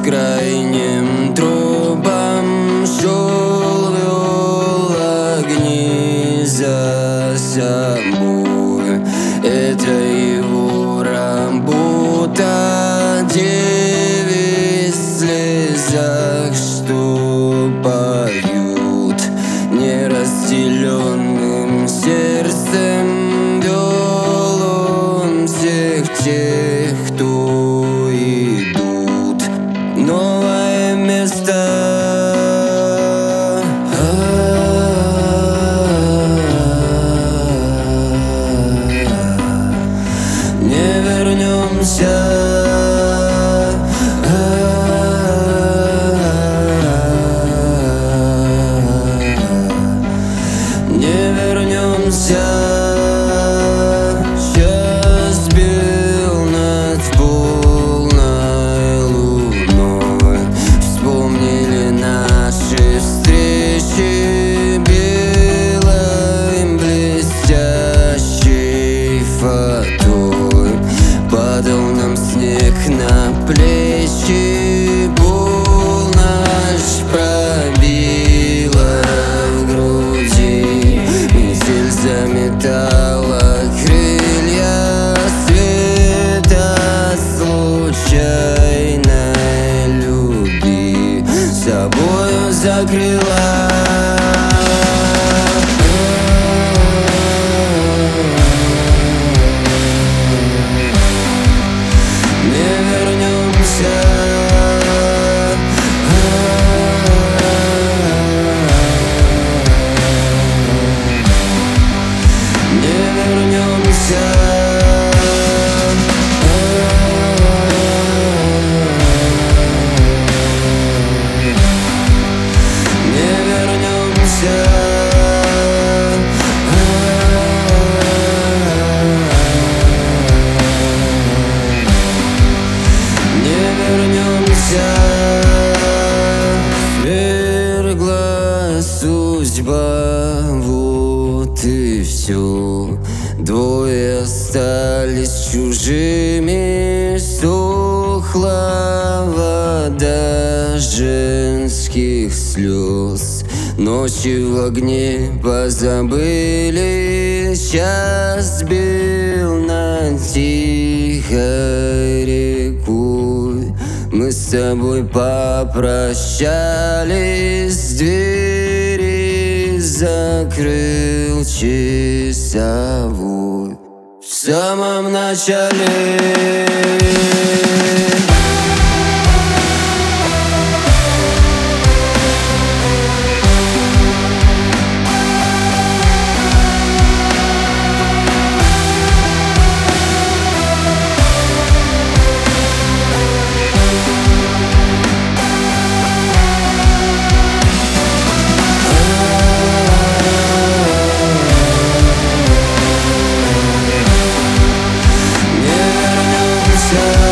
бескрайним трубам шел, вел огни за собой. Это его работа, девять в слезах, что поют неразделенным сердцем. Вел он всех тех, кто идут в новое место. Не вернемся. Не вернемся. Час бил над полной луной. Вспомнили наши встречи белой блестящей фатой. Падал нам снег на плечи, полночь пробила в груди. Метель заметала крылья света случайной любви, собою закрыла. Не вернемся. Не вернемся. Не вернемся. Не вернемся. Свергла судьба, вот и все. Двое остались чужими, сохла вода женских слез. Ночью в огне позабыли, час бил над тихой рекой. Мы с тобой попрощались, двери закрыл часовой в самом начале. Не вернемся.